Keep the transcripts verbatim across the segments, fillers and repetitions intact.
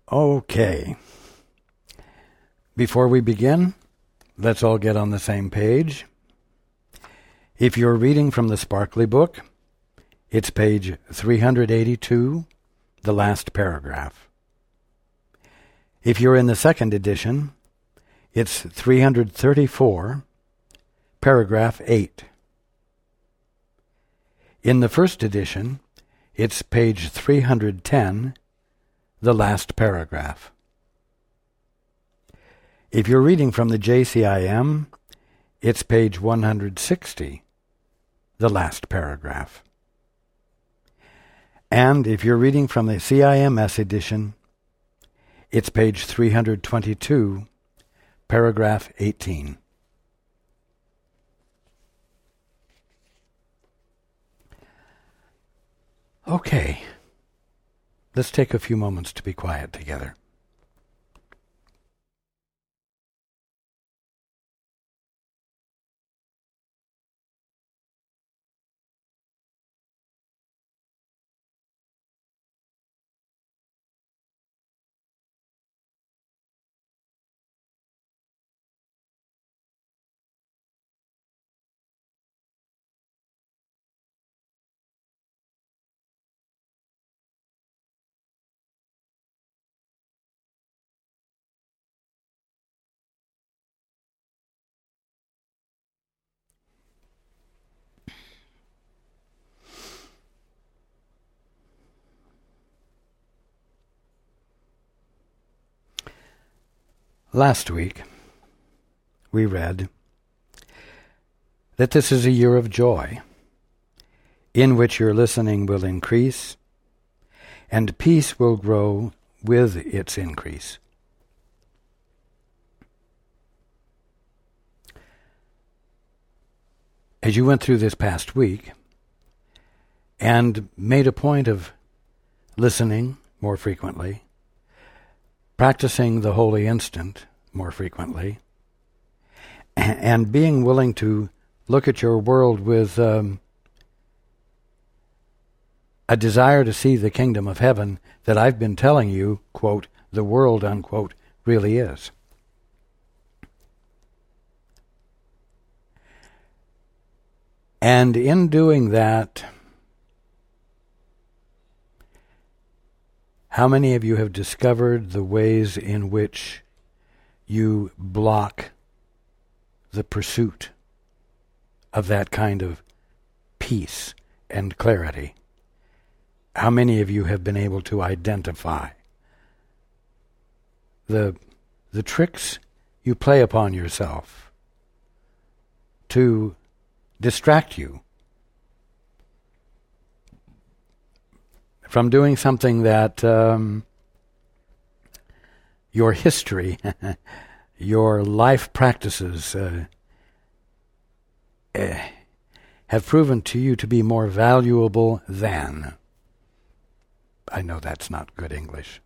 Okay. Before we begin, let's all get on the same page. If you're reading from the Sparkly Book, it's page three hundred eighty-two, the last paragraph. If you're in the second edition, it's three hundred thirty-four, paragraph eight. In the first edition, it's page three hundred ten, the last paragraph. If you're reading from the J C I M, it's page one hundred sixty, the last paragraph. And if you're reading from the C I M S edition, it's page three hundred twenty-two, paragraph eighteen. Okay, let's take a few moments to be quiet together. Last week, we read that this is a year of joy, in which your listening will increase, and peace will grow with its increase. As you went through this past week, and made a point of listening more frequently, practicing the holy instant more frequently, and being willing to look at your world with um, a desire to see the kingdom of heaven that I've been telling you, quote, the world, unquote, really is. And in doing that, how many of you have discovered the ways in which you block the pursuit of that kind of peace and clarity? How many of you have been able to identify the, the tricks you play upon yourself to distract you from doing something that um, your history, your life practices uh, uh, have proven to you to be more valuable than? I know that's not good English.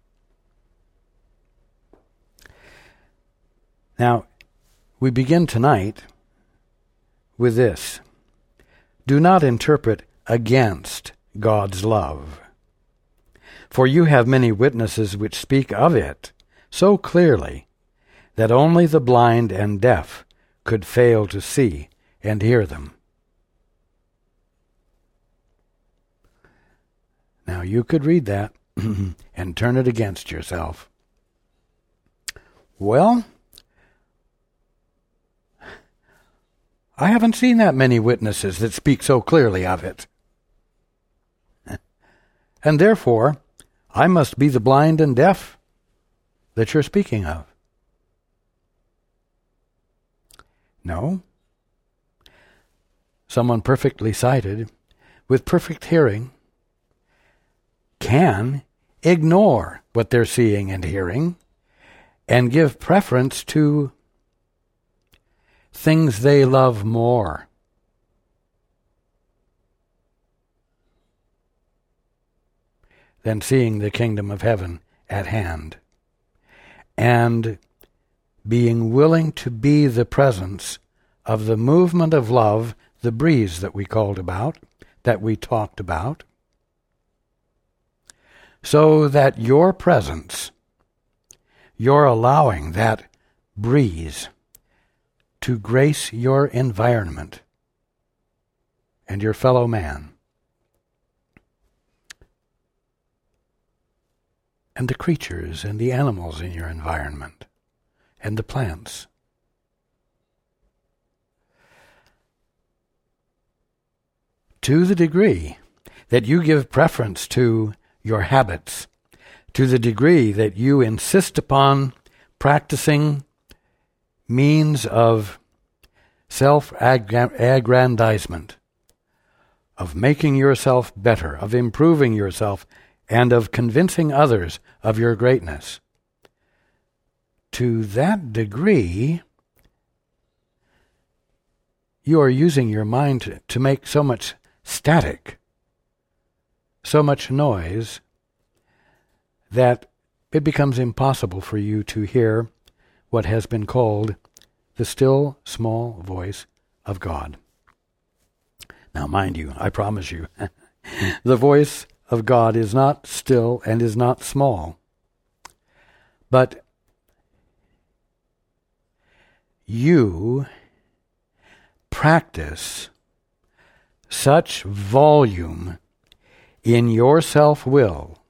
Now, we begin tonight with this. Do not interpret against God's love, for you have many witnesses which speak of it so clearly that only the blind and deaf could fail to see and hear them. Now you could read that and turn it against yourself. Well, I haven't seen that many witnesses that speak so clearly of it. And therefore, I must be the blind and deaf that you're speaking of. No. Someone perfectly sighted, with perfect hearing, can ignore what they're seeing and hearing and give preference to things they love more. Than seeing the kingdom of heaven at hand, and being willing to be the presence of the movement of love, the breeze that we called about, that we talked about, so that your presence you're allowing that breeze to grace your environment and your fellow man and the creatures and the animals in your environment and the plants. To the degree that you give preference to your habits, to the degree that you insist upon practicing means of self-aggrandizement, of making yourself better, of improving yourself, and of convincing others of your greatness, to that degree, you are using your mind to, to make so much static, so much noise, that it becomes impossible for you to hear what has been called the still small voice of God. Now, mind you, I promise you, the voice of God is not still and is not small, but you practice such volume in your self-will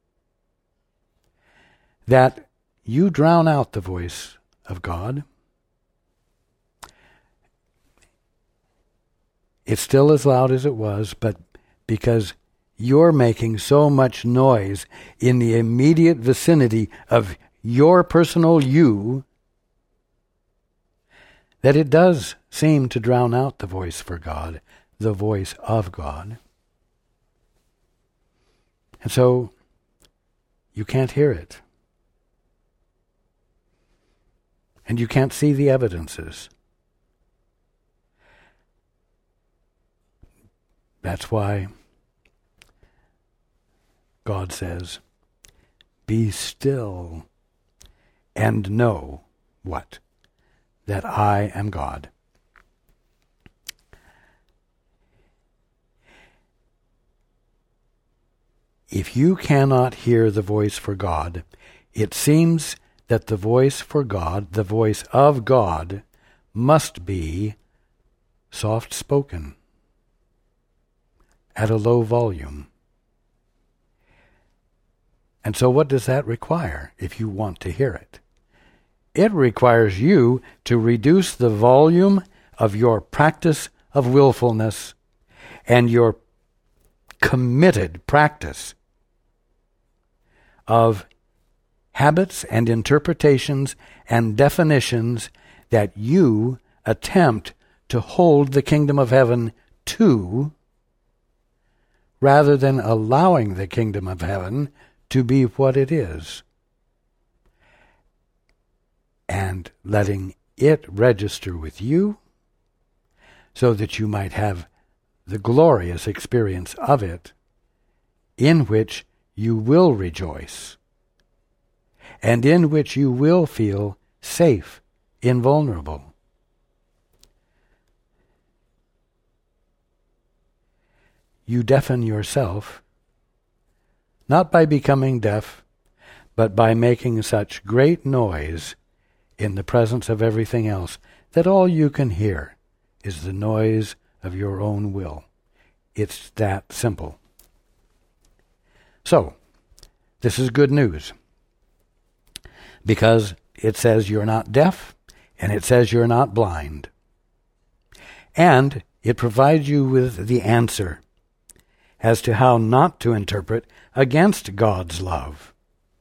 that you drown out the voice of God. It's still as loud as it was, but because you're making so much noise in the immediate vicinity of your personal you, that it does seem to drown out the voice for God, the voice of God. And so you can't hear it. And you can't see the evidences. That's why God says, "Be still and know" what? That I am God. If you cannot hear the voice for God, it seems that the voice for God, the voice of God, must be soft-spoken, at a low volume. And so what does that require if you want to hear it? It requires you to reduce the volume of your practice of willfulness and your committed practice of habits and interpretations and definitions that you attempt to hold the kingdom of heaven to, rather than allowing the kingdom of heaven to be what it is, and letting it register with you so that you might have the glorious experience of it, in which you will rejoice, and in which you will feel safe, invulnerable. You deafen yourself, not by becoming deaf, but by making such great noise in the presence of everything else that all you can hear is the noise of your own will. It's that simple. So, this is good news, because it says you're not deaf, and it says you're not blind. And it provides you with the answer as to how not to interpret against God's love.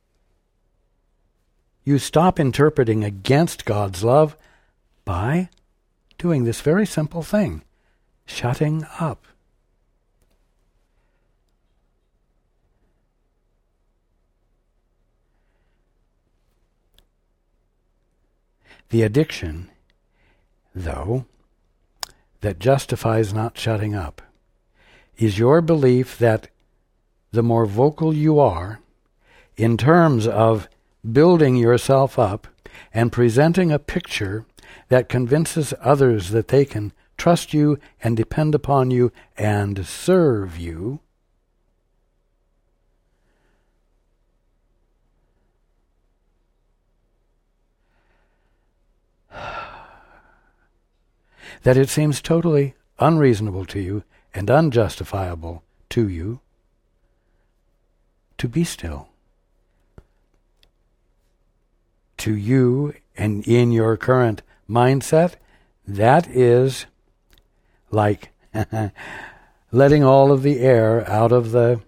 You stop interpreting against God's love by doing this very simple thing, shutting up. The addiction, though, that justifies not shutting up is your belief that the more vocal you are in terms of building yourself up and presenting a picture that convinces others that they can trust you and depend upon you and serve you, that it seems totally unreasonable to you and unjustifiable to you to be still. To you and in your current mindset, that is like letting all of the air out of the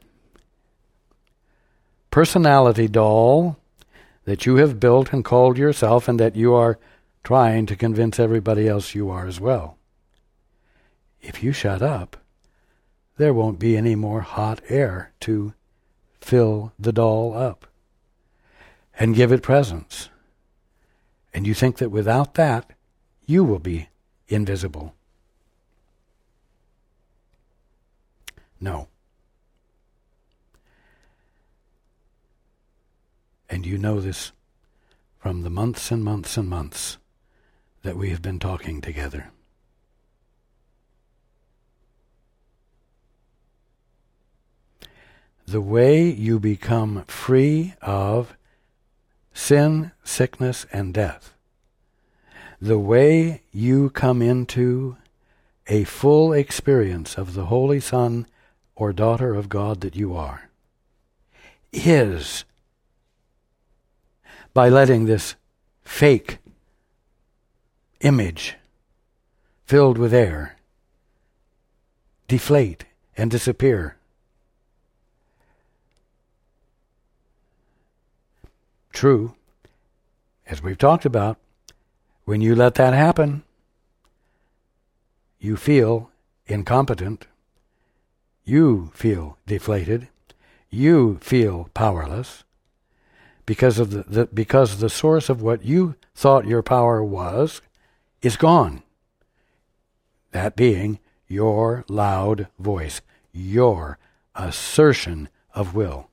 personality doll that you have built and called yourself, and that you are trying to convince everybody else you are as well. If you shut up, there won't be any more hot air to fill the doll up and give it presence. And you think that without that, you will be invisible. No. And you know this from the months and months and months that we have been talking together. The way you become free of sin, sickness, and death, the way you come into a full experience of the Holy Son or daughter of God that you are, is by letting this fake image filled with air deflate and disappear. True, as we've talked about, when you let that happen, you feel incompetent, you feel deflated, you feel powerless, because of the, the because the source of what you thought your power was is gone. That being your loud voice, your assertion of will.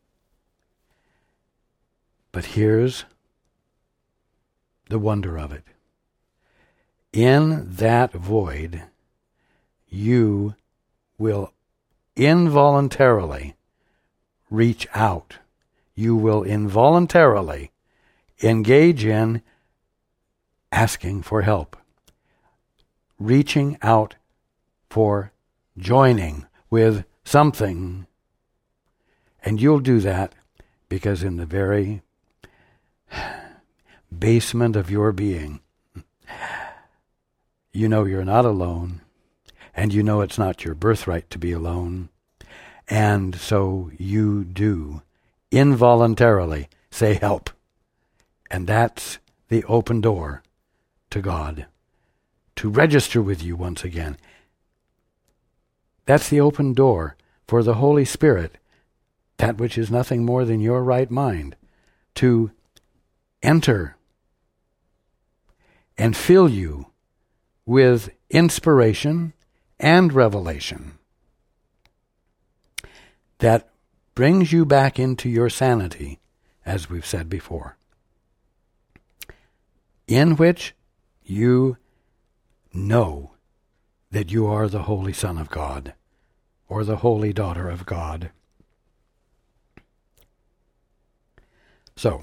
But here's the wonder of it. In that void, you will involuntarily reach out. You will involuntarily engage in asking for help, reaching out for joining with something. And you'll do that because in the very basement of your being, you know you're not alone, and you know it's not your birthright to be alone, and so you do involuntarily say help. And that's the open door to God, to register with you once again. That's the open door for the Holy Spirit, that which is nothing more than your right mind, to enter and fill you with inspiration and revelation that brings you back into your sanity, as we've said before, in which you know that you are the Holy Son of God or the Holy Daughter of God. So,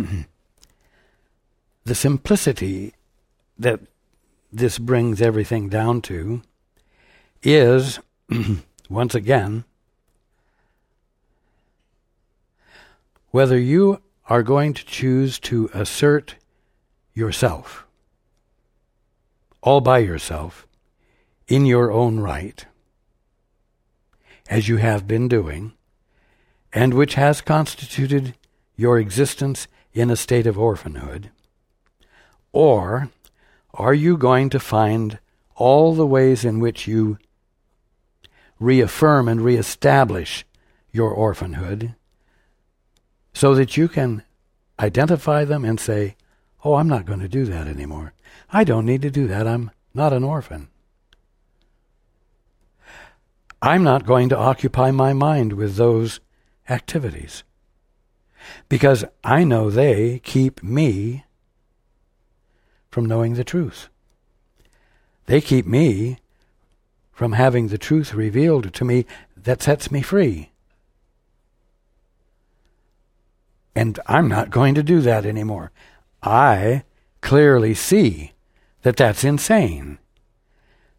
the simplicity that this brings everything down to is, once again, whether you are going to choose to assert yourself, all by yourself, in your own right, as you have been doing, and which has constituted your existence in a state of orphanhood, or are you going to find all the ways in which you reaffirm and reestablish your orphanhood so that you can identify them and say, oh, I'm not going to do that anymore. I don't need to do that. I'm not an orphan. I'm not going to occupy my mind with those activities because I know they keep me from knowing the truth. They keep me from having the truth revealed to me that sets me free. And I'm not going to do that anymore. I clearly see that that's insane.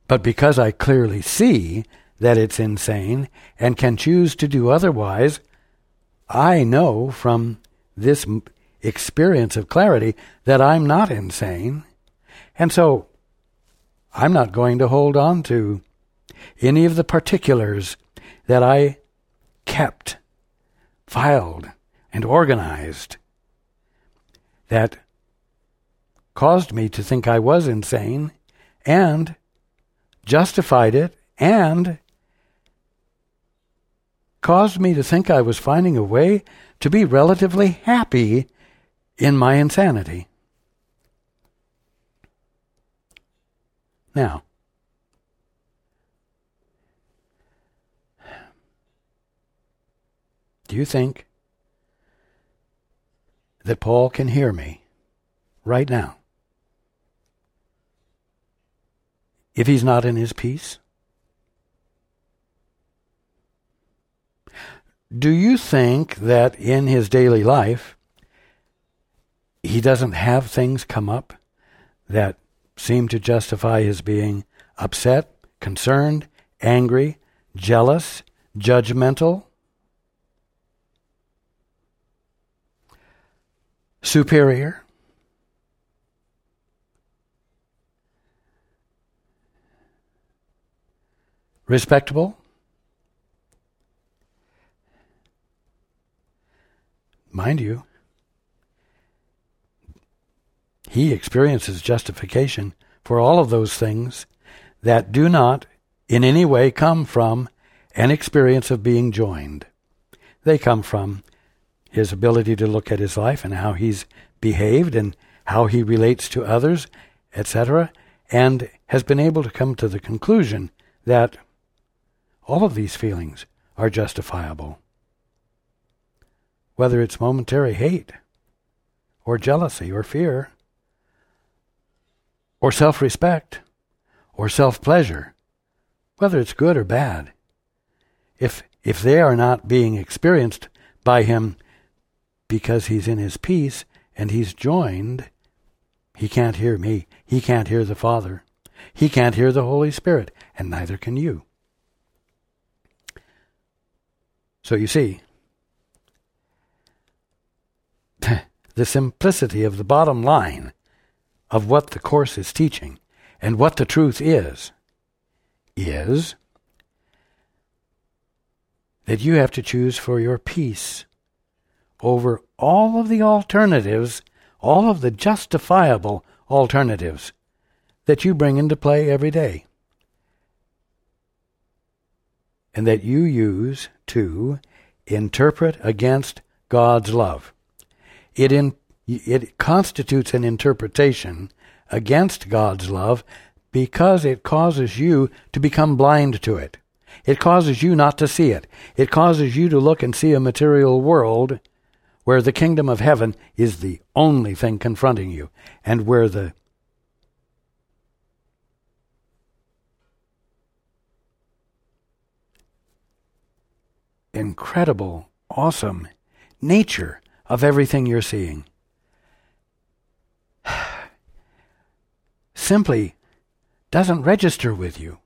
But because I clearly see that it's insane and can choose to do otherwise, I know from this experience of clarity that I'm not insane. And so I'm not going to hold on to any of the particulars that I kept, filed, and organized that caused me to think I was insane and justified it and caused me to think I was finding a way to be relatively happy in my insanity. Now, do you think that Paul can hear me right now if he's not in his peace? Do you think that in his daily life he doesn't have things come up that seem to justify his being upset, concerned, angry, jealous, judgmental, superior? Respectable? Mind you, he experiences justification for all of those things that do not in any way come from an experience of being joined. They come from his ability to look at his life and how he's behaved and how he relates to others, et cetera, and has been able to come to the conclusion that all of these feelings are justifiable. Whether it's momentary hate, or jealousy, or fear, or self-respect, or self-pleasure, whether it's good or bad, if if they are not being experienced by him because he's in his peace and he's joined, he can't hear me, he can't hear the Father, he can't hear the Holy Spirit, and neither can you. So you see, the simplicity of the bottom line of what the Course is teaching and what the truth is, is that you have to choose for your peace over all of the alternatives, all of the justifiable alternatives that you bring into play every day, and that you use to interpret against God's love. It in, it constitutes an interpretation against God's love because it causes you to become blind to it. It causes you not to see it. It causes you to look and see a material world where the kingdom of heaven is the only thing confronting you, and where the incredible, awesome nature of everything you're seeing simply doesn't register with you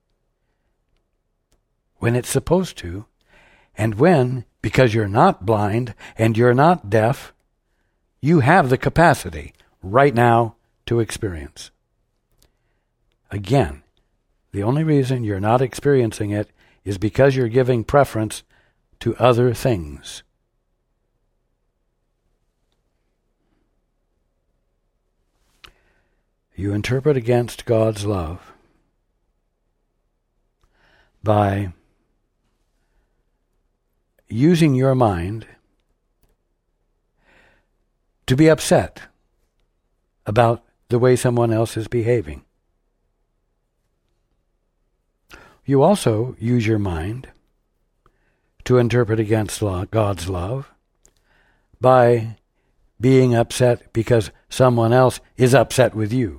when it's supposed to, and when, because you're not blind and you're not deaf, you have the capacity right now to experience. Again, the only reason you're not experiencing it is because you're giving preference to other things. You interpret against God's love by using your mind to be upset about the way someone else is behaving. You also use your mind to interpret against law, God's love by being upset because someone else is upset with you.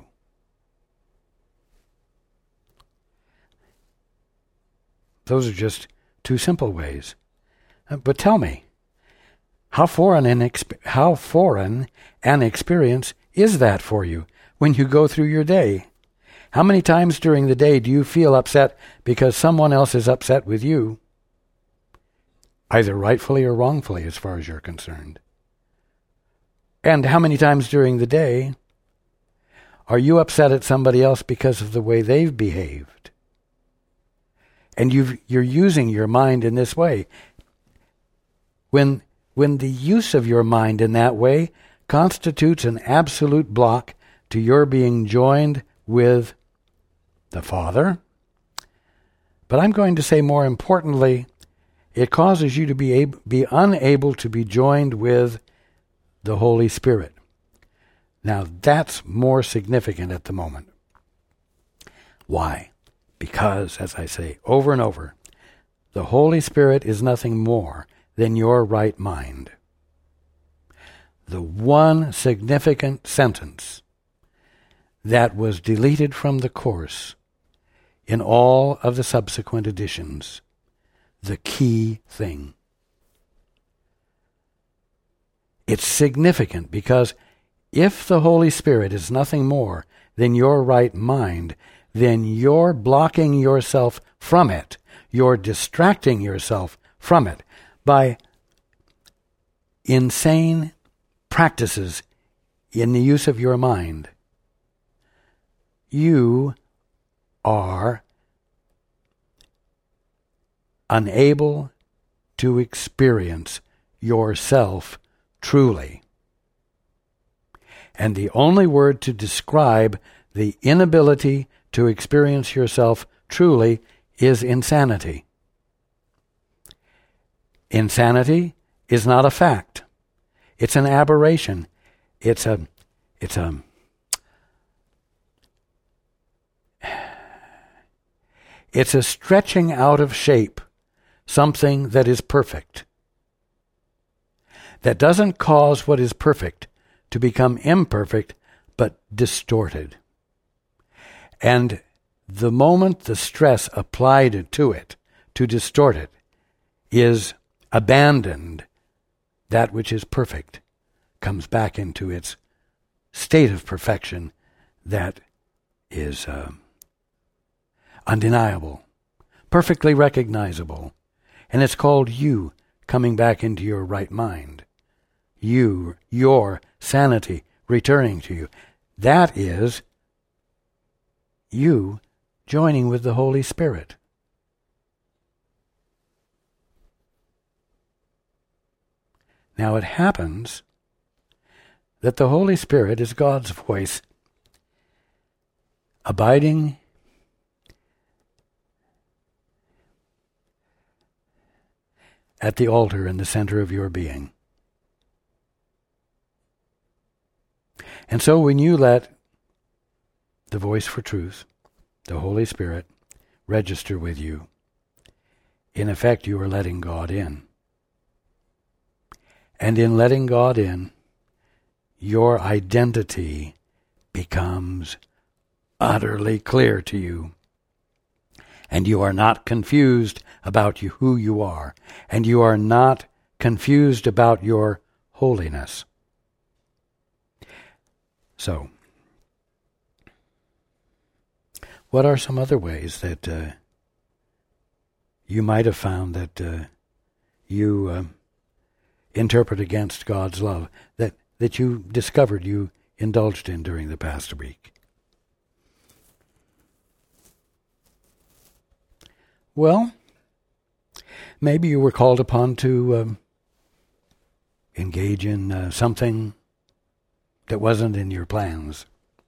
Those are just two simple ways. But tell me, how foreign an exp- how foreign an experience is that for you when you go through your day? How many times during the day do you feel upset because someone else is upset with you? Either rightfully or wrongfully, as far as you're concerned. And how many times during the day are you upset at somebody else because of the way they've behaved? And you've, you're using your mind in this way. When, when the use of your mind in that way constitutes an absolute block to your being joined with the Father, but I'm going to say more importantly, it causes you to be able, be unable to be joined with the Holy Spirit. Now that's more significant at the moment. Why? Because, as I say over and over, the Holy Spirit is nothing more than your right mind. The one significant sentence that was deleted from the course in all of the subsequent editions, the key thing. It's significant because if the Holy Spirit is nothing more than your right mind, then you're blocking yourself from it. You're distracting yourself from it by insane practices in the use of your mind. You are unable to experience yourself truly. And the only word to describe the inability to experience yourself truly is insanity. Insanity is not a fact. It's an aberration. It's a, it's a, it's a stretching out of shape, something that is perfect. That doesn't cause what is perfect to become imperfect, but distorted. And the moment the stress applied to it, to distort it, is abandoned, that which is perfect comes back into its state of perfection that is uh, undeniable, perfectly recognizable. And it's called you coming back into your right mind. You, your sanity returning to you. That is you joining with the Holy Spirit. Now it happens that the Holy Spirit is God's voice abiding at the altar in the center of your being. And so when you let the voice for truth, the Holy Spirit, register with you, in effect you are letting God in. And in letting God in, your identity becomes utterly clear to you. And you are not confused about you, who you are. And you are not confused about your holiness. So, what are some other ways that uh, you might have found that uh, you uh, interpret against God's love, that, that you discovered you indulged in during the past week? Well, maybe you were called upon to um, engage in uh, something that wasn't in your plans.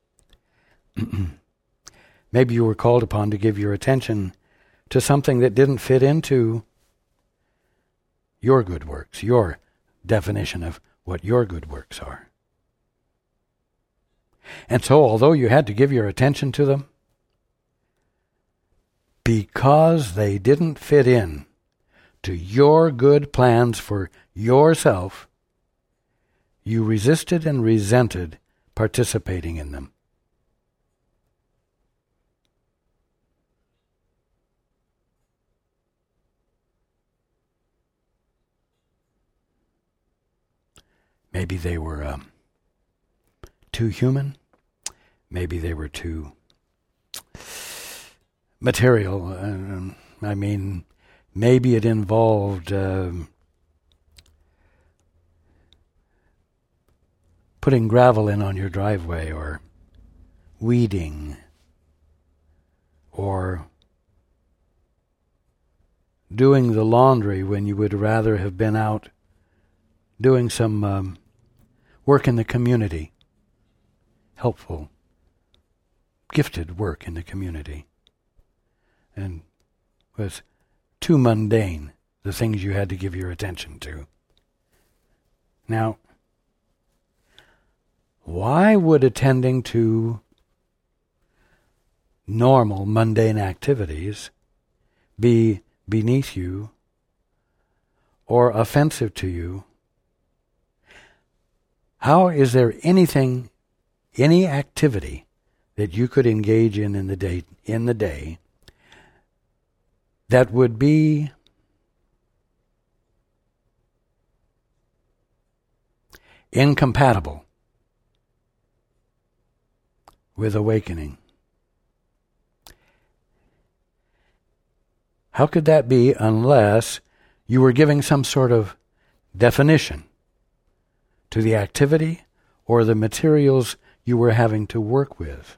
Maybe you were called upon to give your attention to something that didn't fit into your good works, your definition of what your good works are. And so, although you had to give your attention to them, because they didn't fit in to your good plans for yourself, you resisted and resented participating in them. Maybe they were um, too human. Maybe they were too material. Uh, I mean, maybe it involved uh, putting gravel in on your driveway, or weeding, or doing the laundry when you would rather have been out doing some um, work in the community, helpful, gifted work in the community, and was too mundane, the things you had to give your attention to. Now, why would attending to normal, mundane activities be beneath you or offensive to you? How is there anything, any activity that you could engage in in the day, in the day that would be incompatible with awakening? How could that be unless you were giving some sort of definition to the activity or the materials you were having to work with?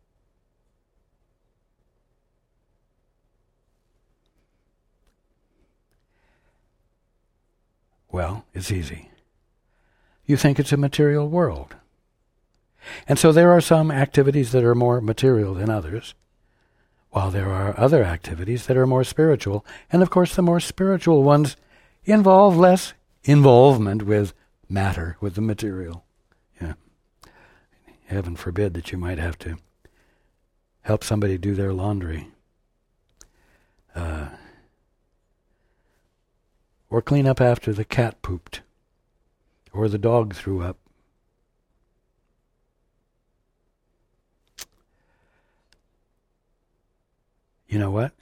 Well, it's easy. You think it's a material world. And so there are some activities that are more material than others, while there are other activities that are more spiritual. And of course, the more spiritual ones involve less involvement with matter, with the material. Yeah. Heaven forbid that you might have to help somebody do their laundry. Uh, or clean up after the cat pooped, or the dog threw up. You know what?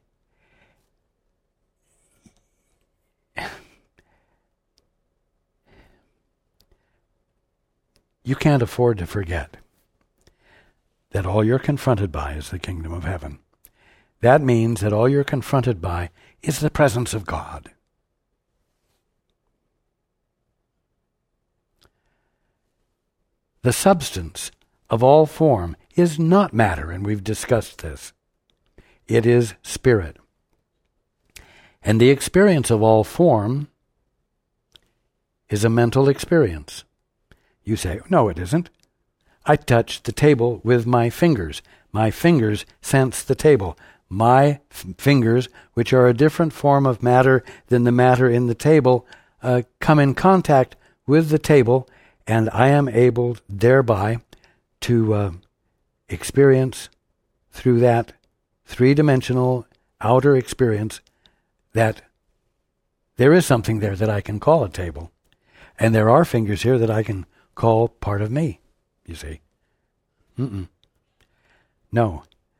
You can't afford to forget that all you're confronted by is the kingdom of heaven. That means that all you're confronted by is the presence of God. The substance of all form is not matter, and we've discussed this. It is spirit. And the experience of all form is a mental experience. You say, no, it isn't. I touch the table with my fingers. My fingers sense the table. My f- fingers, which are a different form of matter than the matter in the table, uh, come in contact with the table, and I am able thereby to uh, experience through that three-dimensional outer experience that there is something there that I can call a table. And there are fingers here that I can call part of me, you see. Mm-mm. No.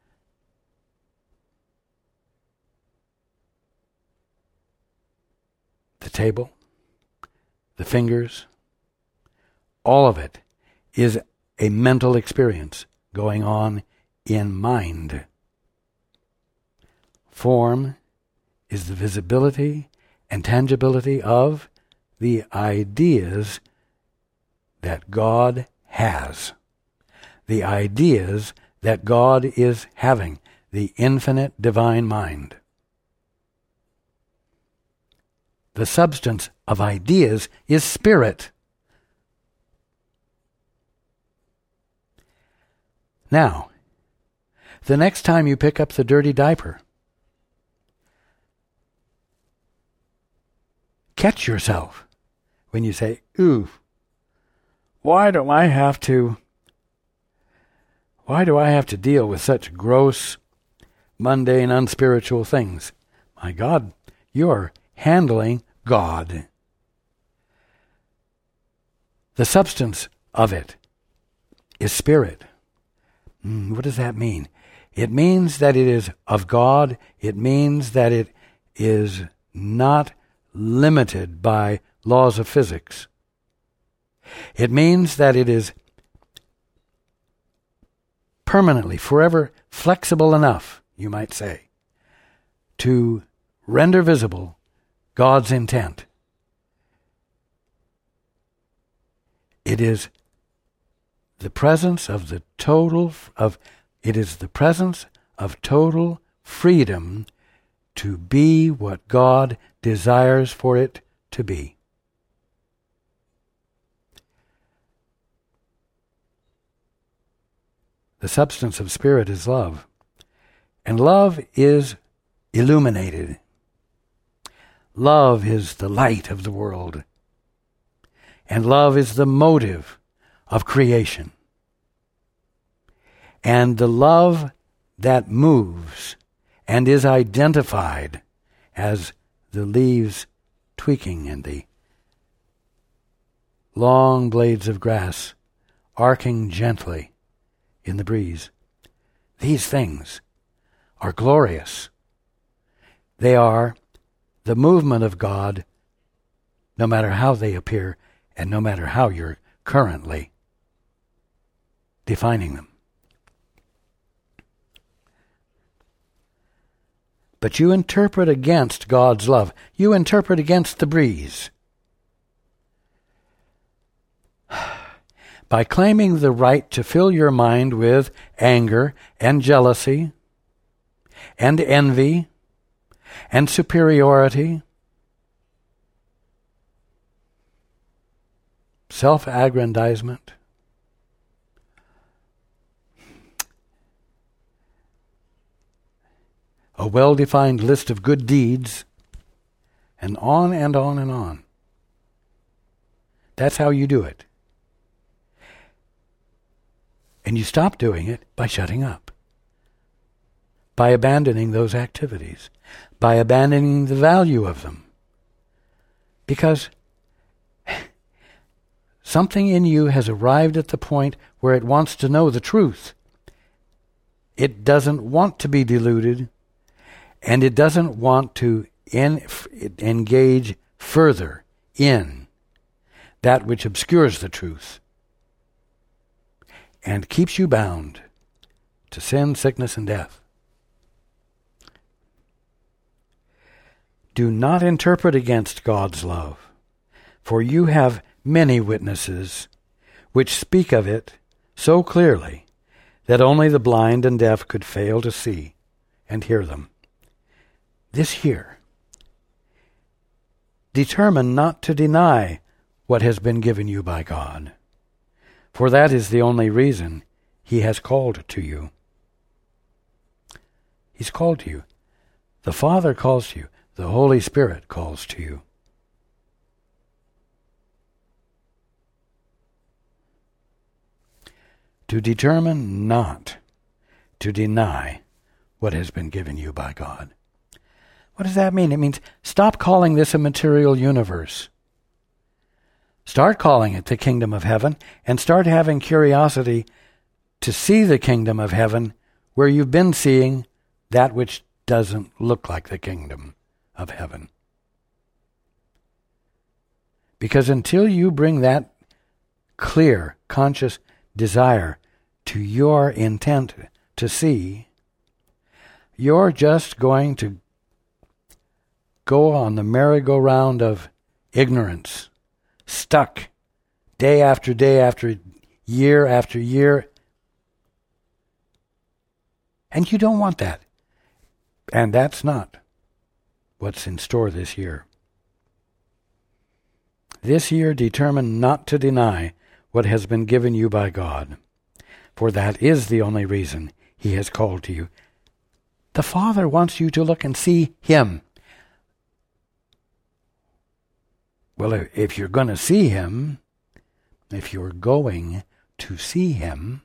The table, the fingers, all of it is a mental experience going on in mind. Form is the visibility and tangibility of the ideas that God has, the ideas that God is having, the infinite divine mind. The substance of ideas is spirit. Now, the next time you pick up the dirty diaper, catch yourself when you say, ooh, why do I have to, why do I have to deal with such gross, mundane, unspiritual things? My God, you're handling God. The substance of it is spirit. Mm, what does that mean? It means that it is of God. It means that it is not limited by laws of physics. It means that it is permanently, forever flexible enough you might say, to render visible God's intent. It is the presence of the total of it is the presence of total freedom to be what God desires for it to be. The substance of Spirit is love, and love is illuminated. Love is the light of the world, and love is the motive of creation. And the love that moves and is identified as the leaves tweaking and the long blades of grass arcing gently in the breeze. These things are glorious. They are the movement of God, no matter how they appear and no matter how you're currently defining them. But you interpret against God's love. You interpret against the breeze. By claiming the right to fill your mind with anger and jealousy and envy and superiority, self-aggrandizement, a well-defined list of good deeds, and on and on and on. That's how you do it. And you stop doing it by shutting up, by abandoning those activities, by abandoning the value of them. Because something in you has arrived at the point where it wants to know the truth. It doesn't want to be deluded, and it doesn't want to en- engage further in that which obscures the truth and keeps you bound to sin, sickness, and death. Do not interpret against God's love, for you have many witnesses which speak of it so clearly that only the blind and deaf could fail to see and hear them. This year, determine not to deny what has been given you by God, for that is the only reason He has called to you. He's called to you. The Father calls to you. The Holy Spirit calls to you. To determine not to deny what has been given you by God. What does that mean? It means stop calling this a material universe. Start calling it the kingdom of heaven, and start having curiosity to see the kingdom of heaven where you've been seeing that which doesn't look like the kingdom of heaven. Because until you bring that clear, conscious desire to your intent to see, you're just going to go on the merry-go-round of ignorance, stuck day after day after year after year. And you don't want that. And that's not what's in store this year. This year, determine not to deny what has been given you by God, for that is the only reason He has called to you. The Father wants you to look and see Him. Well, if you're going to see Him, if you're going to see Him,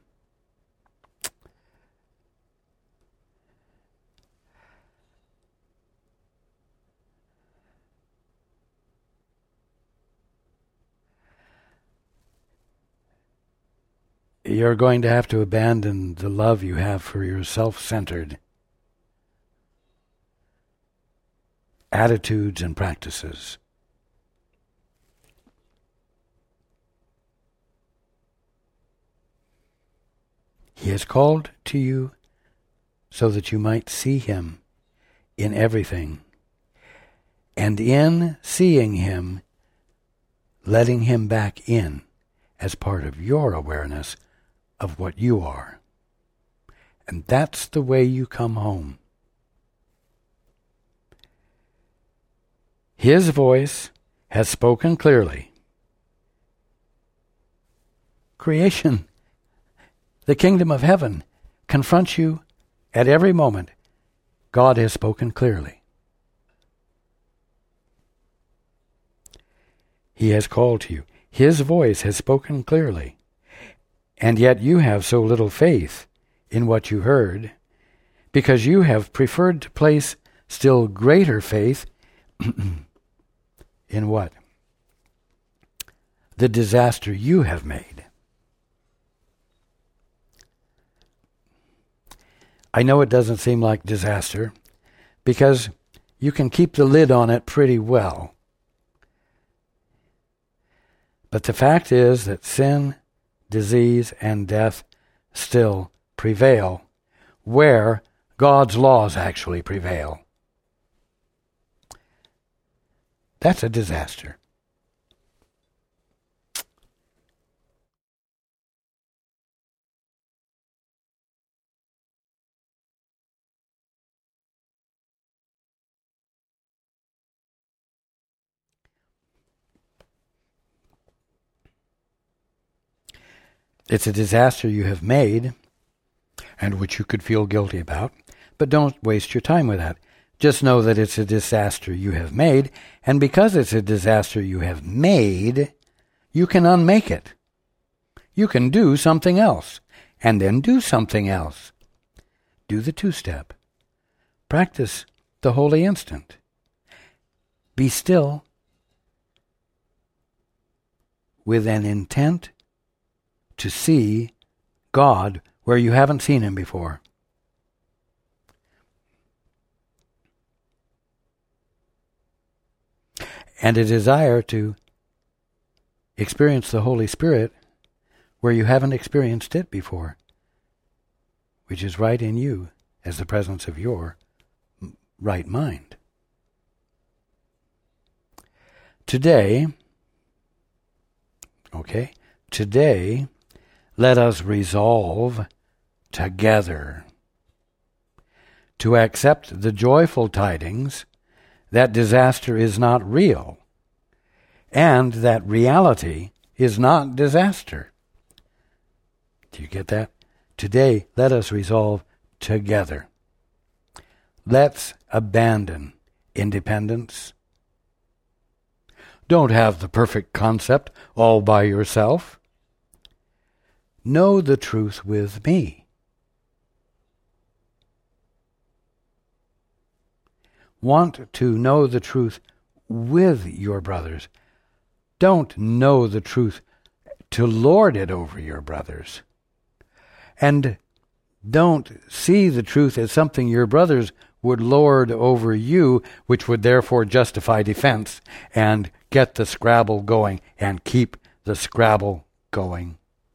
you're going to have to abandon the love you have for your self-centered attitudes and practices. He has called to you so that you might see him in everything. And in seeing him, letting him back in as part of your awareness of what you are. And that's the way you come home. His voice has spoken clearly. Creation, the kingdom of heaven, confronts you at every moment. God has spoken clearly. He has called to you. His voice has spoken clearly. And yet you have so little faith in what you heard, because you have preferred to place still greater faith in what? The disaster you have made. I know it doesn't seem like disaster, because you can keep the lid on it pretty well. But the fact is that sin, disease, and death still prevail where God's laws actually prevail. That's a disaster. It's a disaster you have made, and which you could feel guilty about, but don't waste your time with that. Just know that it's a disaster you have made, and because it's a disaster you have made, you can unmake it. You can do something else, and then do something else. Do the two-step. Practice the holy instant. Be still with an intent to see God where you haven't seen him before. And a desire to experience the Holy Spirit where you haven't experienced it before, which is right in you as the presence of your right mind. Today, okay, today, let us resolve together to accept the joyful tidings that disaster is not real, and that reality is not disaster. Do you get that? Today, let us resolve together. Let's abandon independence. Don't have the perfect concept all by yourself. Know the truth with me. Want to know the truth with your brothers. Don't know the truth to lord it over your brothers. And don't see the truth as something your brothers would lord over you, which would therefore justify defense and get the Scrabble going and keep the Scrabble going.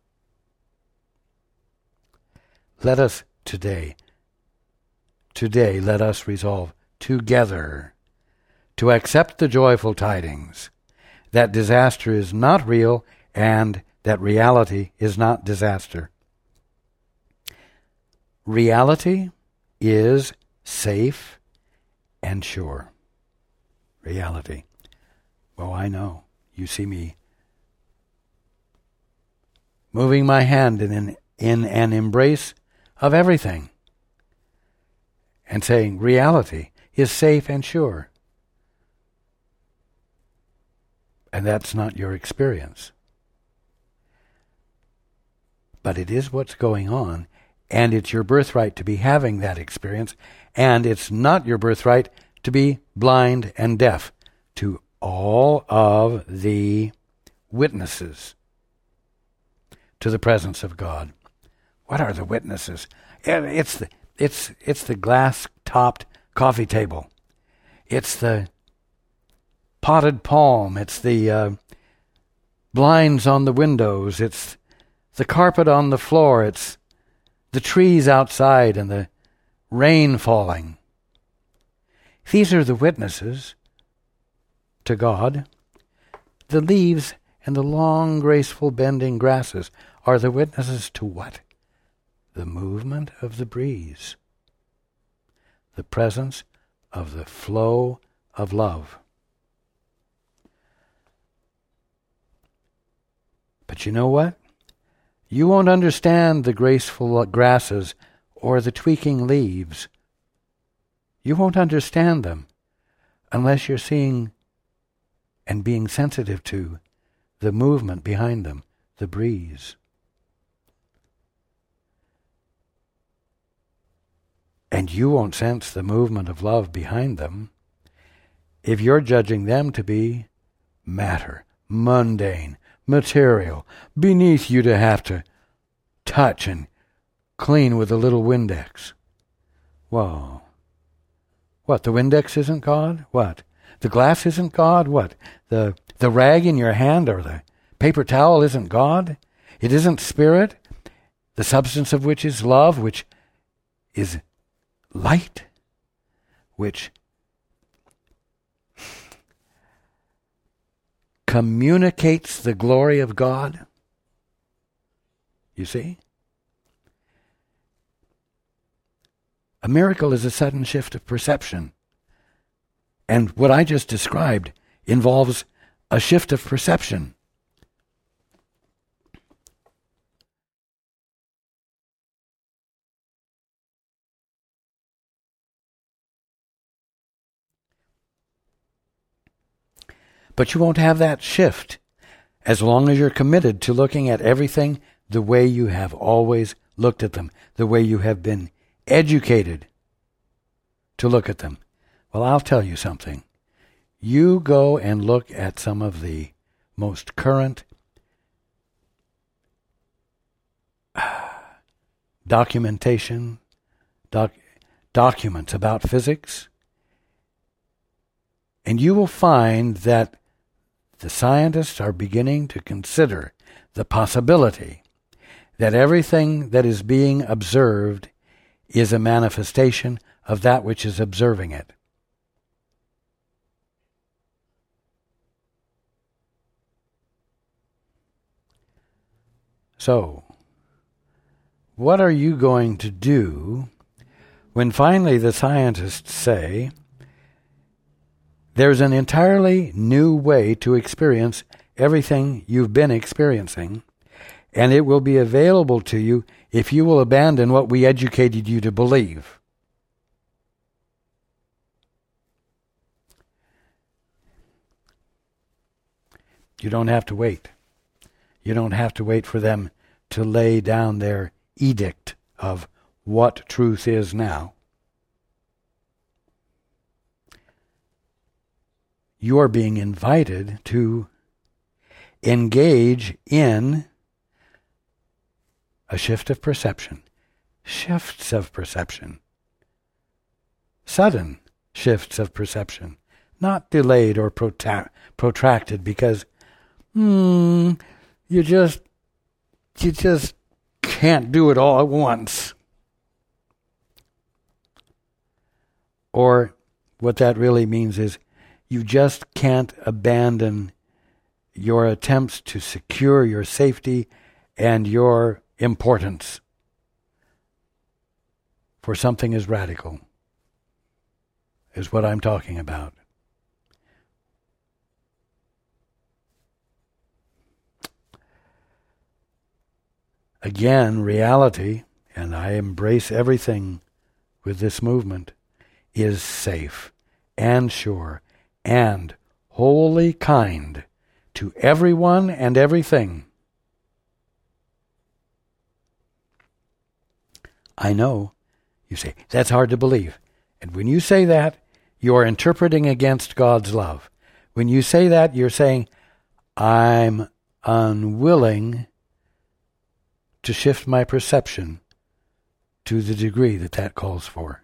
Let us today, today let us resolve together to accept the joyful tidings that disaster is not real and that reality is not disaster. Reality is safe and sure. Reality. Oh, I know. You see me moving my hand in an, in an embrace of everything and saying reality is safe and sure. And that's not your experience. But it is what's going on, and it's your birthright to be having that experience, and it's not your birthright to be blind and deaf to all of the witnesses to the presence of God. What are the witnesses? It's the, it's, it's the glass-topped coffee table. It's the potted palm. It's the uh, blinds on the windows. It's the carpet on the floor. It's the trees outside and the rain falling. These are the witnesses to God. The leaves and the long, graceful, bending grasses are the witnesses to what? The movement of the breeze. The presence of the flow of love. But you know what? You won't understand the graceful grasses or the tweaking leaves. You won't understand them unless you're seeing and being sensitive to the movement behind them, the breeze. And you won't sense the movement of love behind them if you're judging them to be matter, mundane, material, beneath you to have to touch and clean with a little Windex. Whoa. What, the Windex isn't God? What? The glass isn't God? What? The the rag in your hand or the paper towel isn't God? It isn't spirit, the substance of which is love, which is light, which communicates the glory of God. You see? A miracle is a sudden shift of perception. And what I just described involves a shift of perception. But you won't have that shift as long as you're committed to looking at everything the way you have always looked at them, the way you have been educated to look at them. Well, I'll tell you something. You go and look at some of the most current documentation, doc, documents about physics, and you will find that the scientists are beginning to consider the possibility that everything that is being observed is a manifestation of that which is observing it. So, what are you going to do when finally the scientists say there's an entirely new way to experience everything you've been experiencing, and it will be available to you if you will abandon what we educated you to believe? You don't have to wait. You don't have to wait for them to lay down their edict of what truth is now. You are being invited to engage in a shift of perception, shifts of perception, sudden shifts of perception, not delayed or prota- protracted because, hmm, you just, you just can't do it all at once. Or what that really means is you just can't abandon your attempts to secure your safety and your importance for something as radical as what I'm talking about. Again, reality, and I embrace everything with this movement, is safe and sure and wholly kind to everyone and everything. I know, you say, that's hard to believe. And when you say that, you're interpreting against God's love. When you say that, you're saying, I'm unwilling to shift my perception to the degree that that calls for.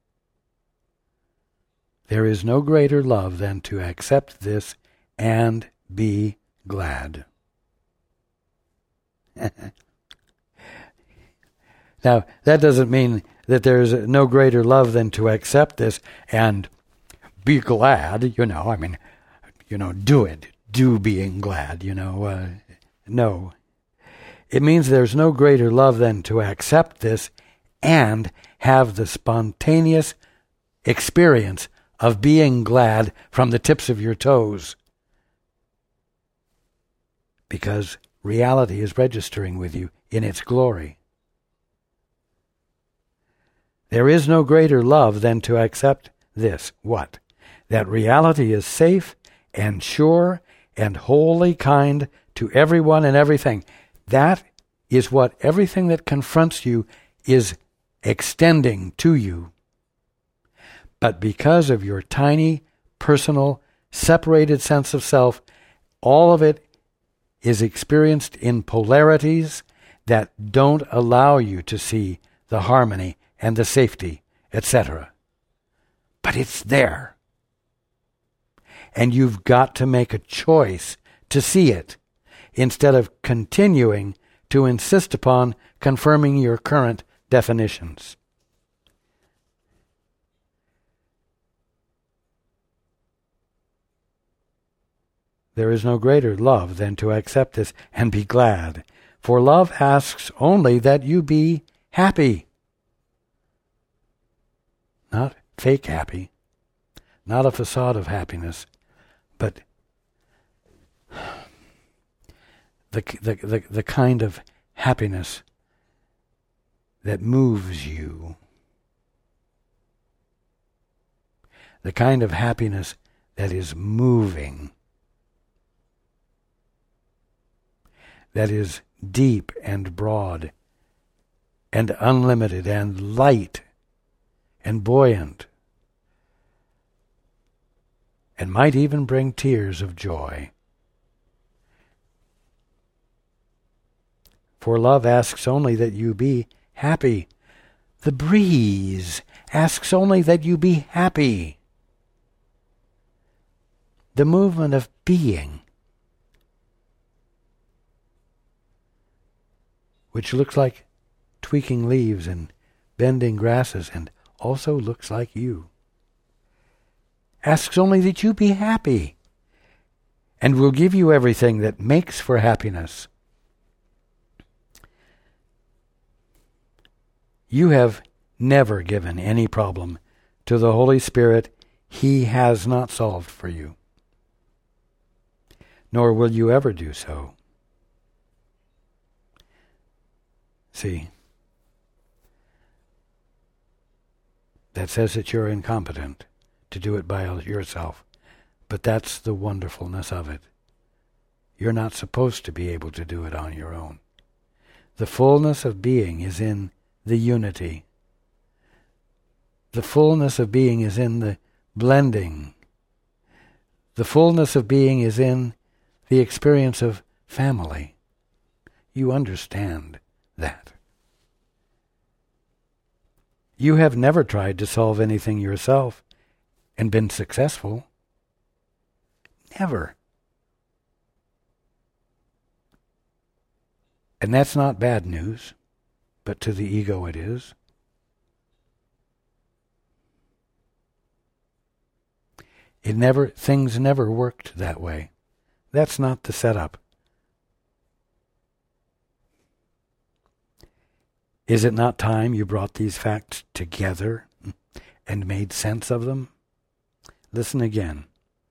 There is no greater love than to accept this and be glad. Now, that doesn't mean that there's no greater love than to accept this and be glad, you know, I mean, you know, do it, do being glad, you know, uh, no. It means there's no greater love than to accept this and have the spontaneous experience of being glad from the tips of your toes. Because reality is registering with you in its glory. There is no greater love than to accept this. What? That reality is safe and sure and wholly kind to everyone and everything. That is what everything that confronts you is extending to you. But because of your tiny, personal, separated sense of self, all of it is experienced in polarities that don't allow you to see the harmony and the safety, et cetera. But it's there. And you've got to make a choice to see it, instead of continuing to insist upon confirming your current definitions. There is no greater love than to accept this and be glad, for love asks only that you be happy. Not fake happy, not a facade of happiness, but the, the, the, the kind of happiness that moves you. The kind of happiness that is moving. That is deep and broad and unlimited and light and buoyant, and might even bring tears of joy. For love asks only that you be happy. The breeze asks only that you be happy. The movement of being, which looks like tweaking leaves and bending grasses and also looks like you, asks only that you be happy, and will give you everything that makes for happiness. You have never given any problem to the Holy Spirit He has not solved for you, nor will you ever do so. See, that says that you're incompetent to do it by yourself, but that's the wonderfulness of it. You're not supposed to be able to do it on your own. The fullness of being is in the unity. The fullness of being is in the blending. The fullness of being is in the experience of family. You understand that. You have never tried to solve anything yourself and been successful. Never. And that's not bad news, but to the ego it is. It never, things never worked that way. That's not the setup. Is it not time you brought these facts together and made sense of them? Listen again.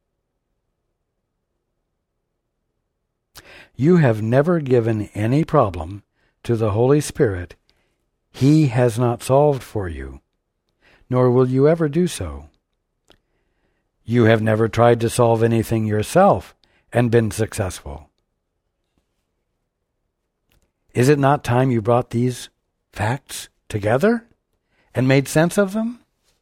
You have never given any problem to the Holy Spirit He has not solved for you, nor will you ever do so. You have never tried to solve anything yourself and been successful. Is it not time you brought these facts together and made sense of them?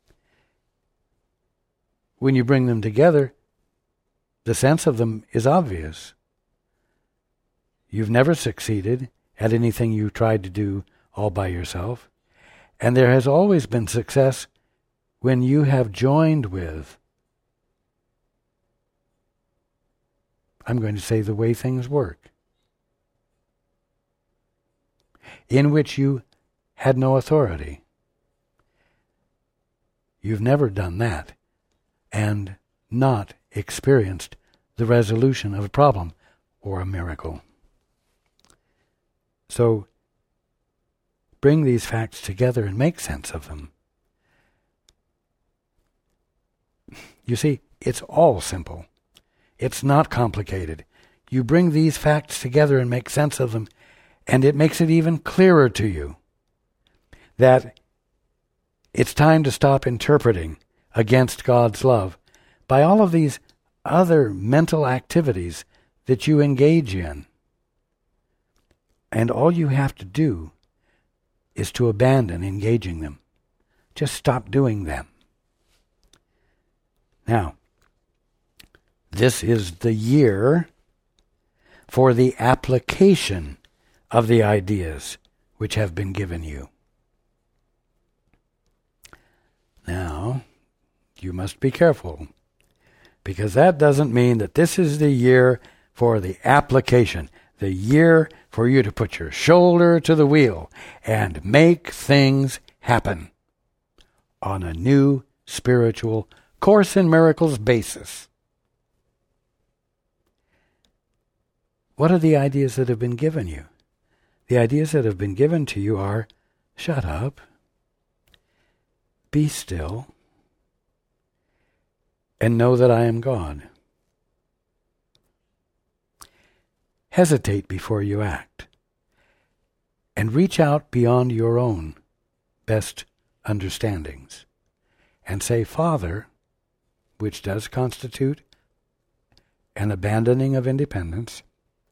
When you bring them together, the sense of them is obvious. You've never succeeded at anything you tried to do all by yourself, and there has always been success when you have joined with, I'm going to say, the way things work, in which you had no authority. You've never done that and not experienced the resolution of a problem or a miracle. So bring these facts together and make sense of them. You see, it's all simple. It's not complicated. You bring these facts together and make sense of them, and it makes it even clearer to you that it's time to stop interpreting against God's love by all of these other mental activities that you engage in. And all you have to do is to abandon engaging them. Just stop doing them. Now, this is the year for the application of the ideas which have been given you. Now, you must be careful, because that doesn't mean that this is the year for the application, the year for you to put your shoulder to the wheel and make things happen on a new spiritual Course in Miracles basis. What are the ideas that have been given you? The ideas that have been given to you are, shut up, be still, and know that I am God. Hesitate before you act, and reach out beyond your own best understandings, and say, Father, which does constitute an abandoning of independence,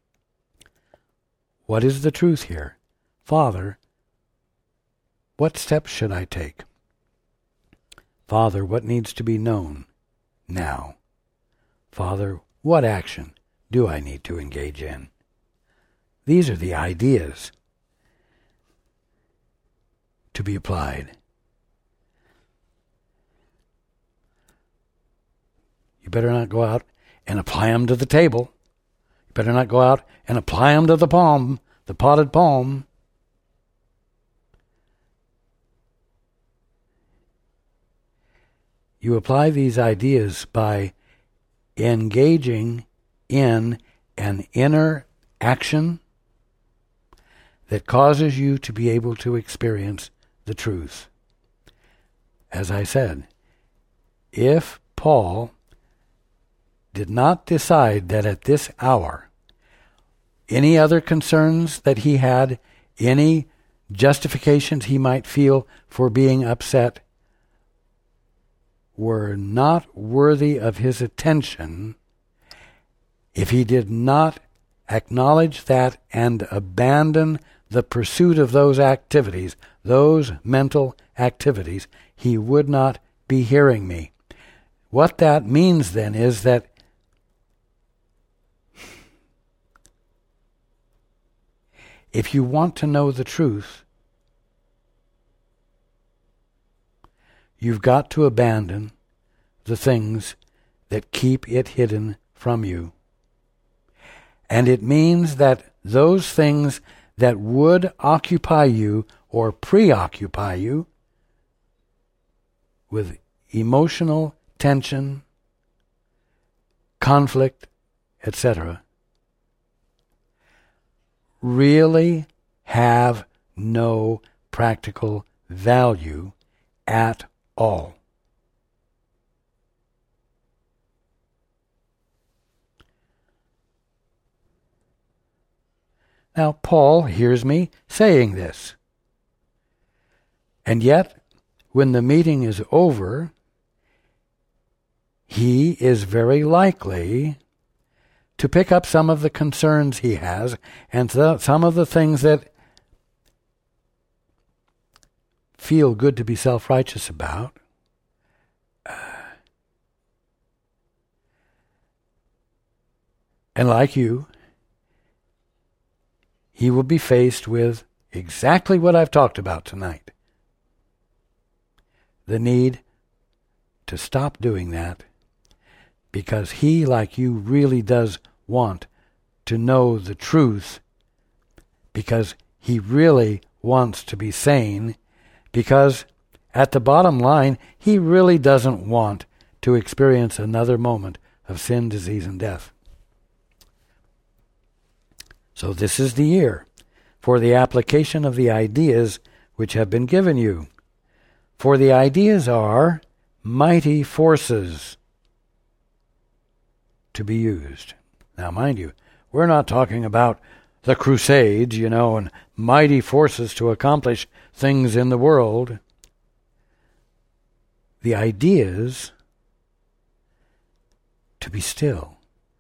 what is the truth here? Father, what steps should I take? Father, what needs to be known now? Father, what action do I need to engage in? These are the ideas to be applied. You better not go out and apply them to the table. You better not go out and apply them to the palm, the potted palm. You apply these ideas by engaging in an inner action that causes you to be able to experience the truth. As I said, if Paul did not decide that at this hour any other concerns that he had, any justifications he might feel for being upset, were not worthy of his attention, if he did not acknowledge that and abandon the pursuit of those activities, those mental activities, he would not be hearing me. What that means then is that if you want to know the truth, you've got to abandon the things that keep it hidden from you. And it means that those things that would occupy you or preoccupy you with emotional tension, conflict, et cetera, really have no practical value at all. Now, Paul hears me saying this. And yet, when the meeting is over, he is very likely to pick up some of the concerns he has and th- some of the things that feel good to be self-righteous about. Uh, and like you, he will be faced with exactly what I've talked about tonight. The need to stop doing that, because he, like you, really does want to know the truth, because he really wants to be sane, because at the bottom line, he really doesn't want to experience another moment of sin, disease, and death. So this is the year for the application of the ideas which have been given you. For the ideas are mighty forces to be used. Now, mind you, we're not talking about the Crusades, you know, and mighty forces to accomplish things in the world. The ideas to be still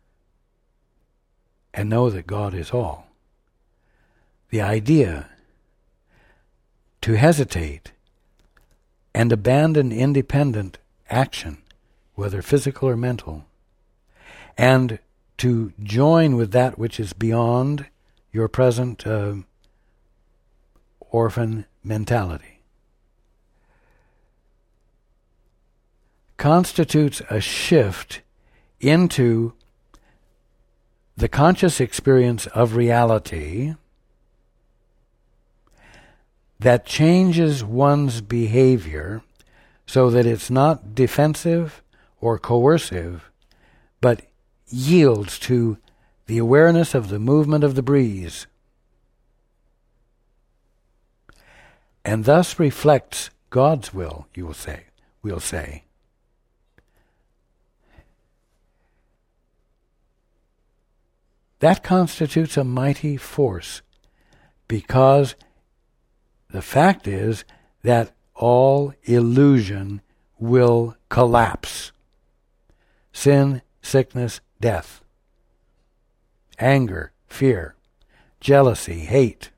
and know that God is all. The idea to hesitate and abandon independent action, whether physical or mental, and to join with that which is beyond your present uh, orphan mentality, constitutes a shift into the conscious experience of reality that changes one's behavior so that it's not defensive or coercive, but yields to the awareness of the movement of the breeze, and thus reflects God's will, you will say, we'll say. That constitutes a mighty force, because the fact is that all illusion will collapse. Sin, sickness, death, anger, fear, jealousy, hate,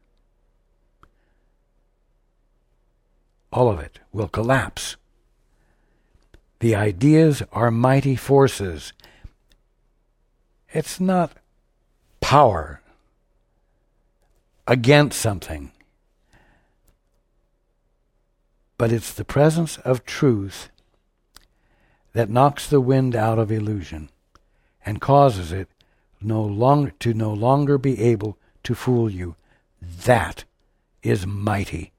all of it will collapse. The ideas are mighty forces. It's not power against something, but it's the presence of truth that knocks the wind out of illusion and causes it no longer to no longer be able to fool you. That is mighty.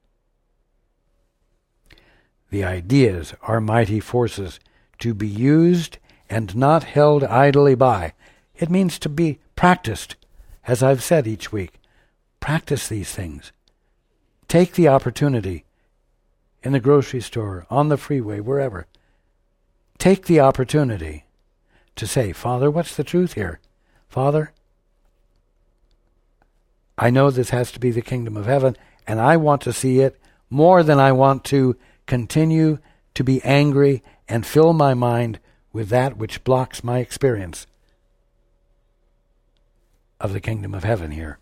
The ideas are mighty forces to be used and not held idly by. It means to be practiced, as I've said each week. Practice these things. Take the opportunity in the grocery store, on the freeway, wherever. Take the opportunity to say, Father, what's the truth here? Father, I know this has to be the kingdom of heaven, and I want to see it more than I want to continue to be angry and fill my mind with that which blocks my experience of the kingdom of heaven here.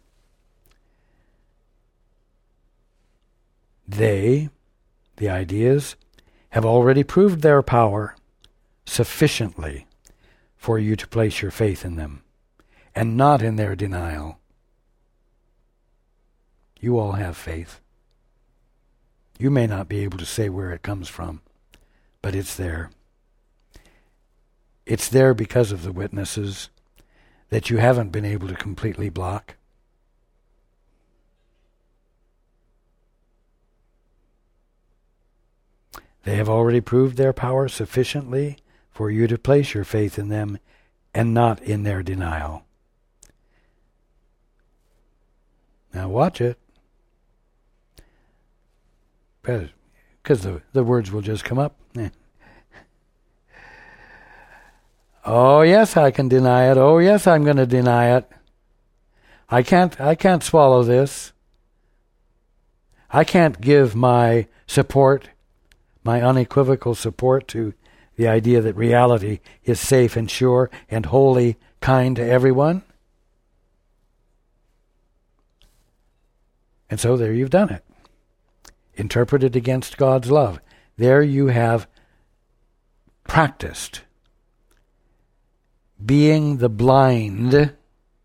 They, the ideas, have already proved their power sufficiently for you to place your faith in them, and not in their denial. You all have faith. You may not be able to say where it comes from, but it's there. It's there because of the witnesses that you haven't been able to completely block. They have already proved their power sufficiently for you to place your faith in them and not in their denial. Now watch it. Because the, the words will just come up. Oh yes, I can deny it. Oh yes, I'm going to deny it. I can't I can't swallow this. I can't give my support, my unequivocal support to the idea that reality is safe and sure and wholly kind to everyone. And so there you've done it. Interpreted against God's love. There you have practiced being the blind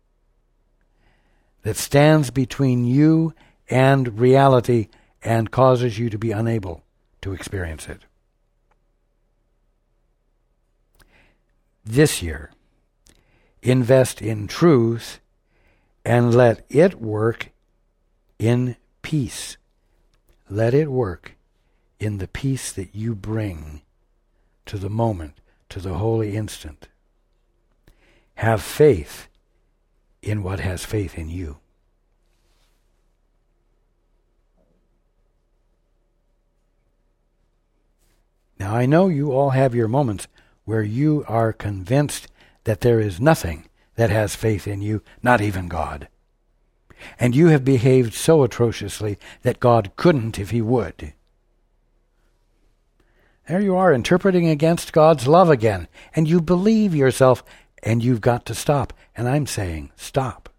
that stands between you and reality and causes you to be unable to experience it. This year, invest in truth and let it work in peace. Let it work in the peace that you bring to the moment, to the holy instant. Have faith in what has faith in you. Now I know you all have your moments where you are convinced that there is nothing that has faith in you, not even God. And you have behaved so atrociously that God couldn't if he would. There you are, interpreting against God's love again, and you believe yourself, and you've got to stop. And I'm saying, stop.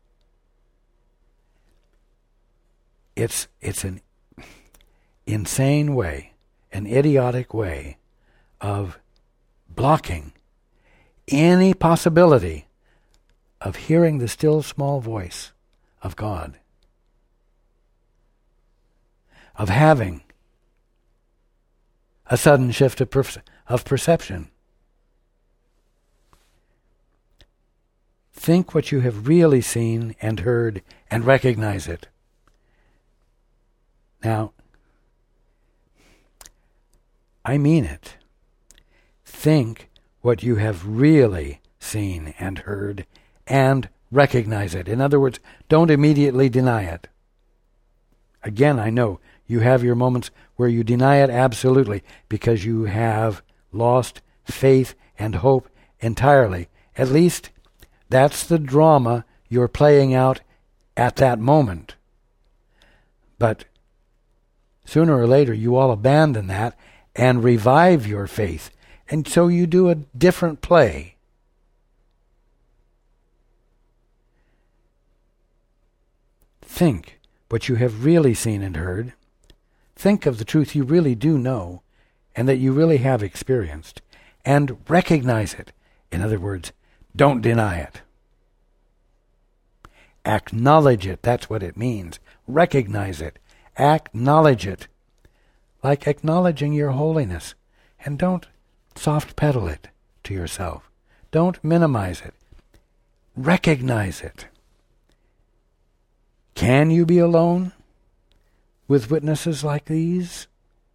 It's, it's an insane way, an idiotic way of blocking any possibility of hearing the still small voice of God, of having a sudden shift of, perce- of perception. Think what you have really seen and heard and recognize it. Now, I mean it. Think what you have really seen and heard and recognize it. In other words, don't immediately deny it. Again, I know you have your moments where you deny it absolutely because you have lost faith and hope entirely. At least that's the drama you're playing out at that moment. But sooner or later you all abandon that and revive your faith. And so you do a different play. Think what you have really seen and heard. Think of the truth you really do know and that you really have experienced. And recognize it. In other words, don't deny it. Acknowledge it. That's what it means. Recognize it. Acknowledge it. Like acknowledging your holiness. And don't soft pedal it to yourself. Don't minimize it. Recognize it. Can you be alone with witnesses like these?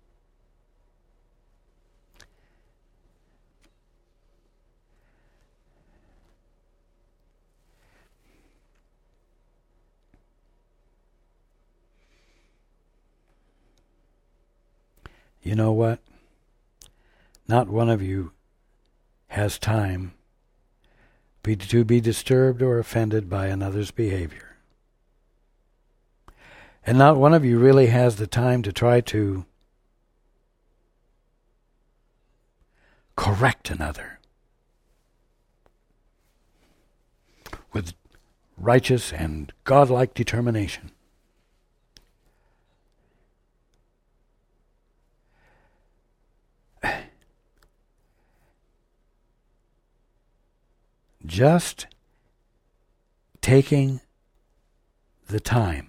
You know what? Not one of you has time be to be disturbed or offended by another's behavior. And not one of you really has the time to try to correct another with righteous and godlike determination. Just taking the time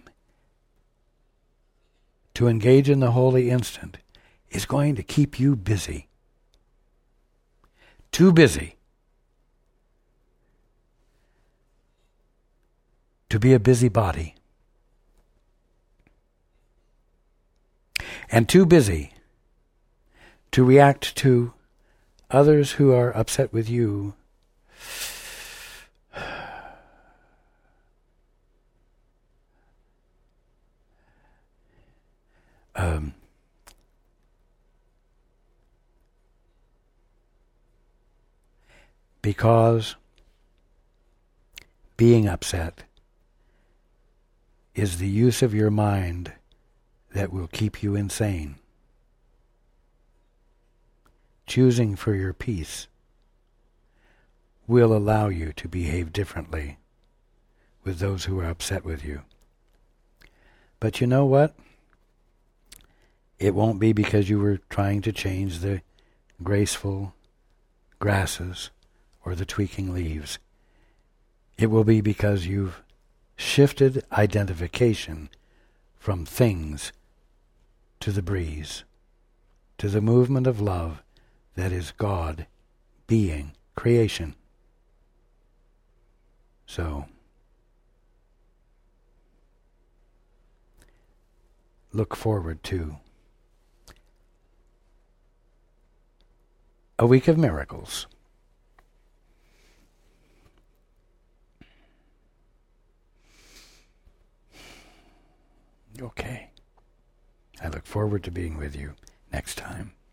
to engage in the holy instant is going to keep you busy. Too busy to be a busybody. And too busy to react to others who are upset with you Um, because being upset is the use of your mind that will keep you insane. Choosing for your peace will allow you to behave differently with those who are upset with you. But you know what? It won't be because you were trying to change the graceful grasses or the tweaking leaves. It will be because you've shifted identification from things to the breeze, to the movement of love that is God, being, creation. So, look forward to a week of miracles. Okay. I look forward to being with you next time.